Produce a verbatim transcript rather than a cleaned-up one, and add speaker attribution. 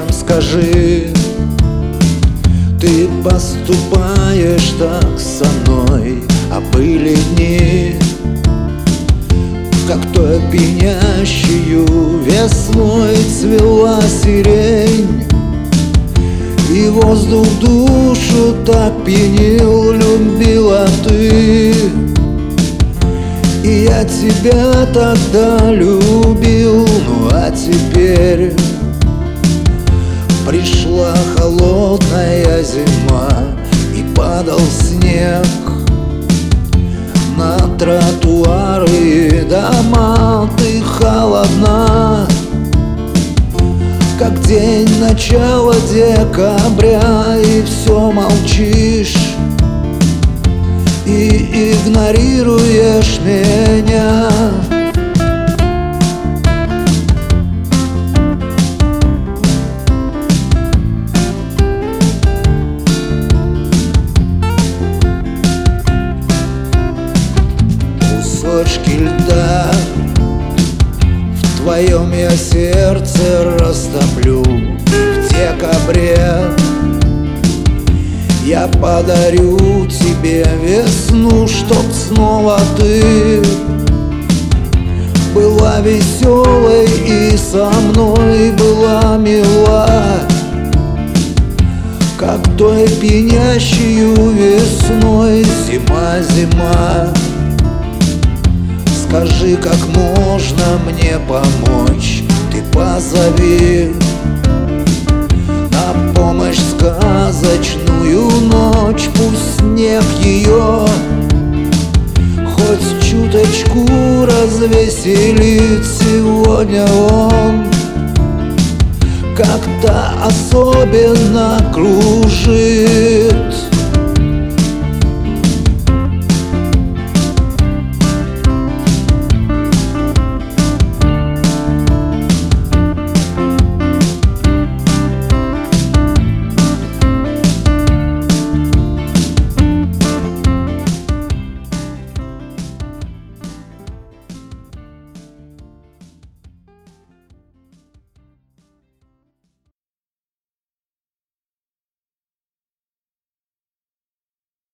Speaker 1: Скажи, ты поступаешь так со мной, а были дни, как той пьянящую весной цвела сирень, и воздух душу так пьянил, любила ты. И я тебя тогда любил, ну а теперь пришла холодная зима, и падал снег на тротуары и дома. Ты холодна, как день начала декабря, и все молчишь и игнорируешь меня. Кусочки льда в твоем я сердце растоплю в декабре. Я подарю тебе весну, чтоб снова ты была веселой и со мной была мила, как той пьянящую весной. Зима, зима, скажи, как можно мне помочь, ты позови на помощь сказочную ночь. Пусть снег ее хоть чуточку развеселит. Сегодня он как-то особенно кружит.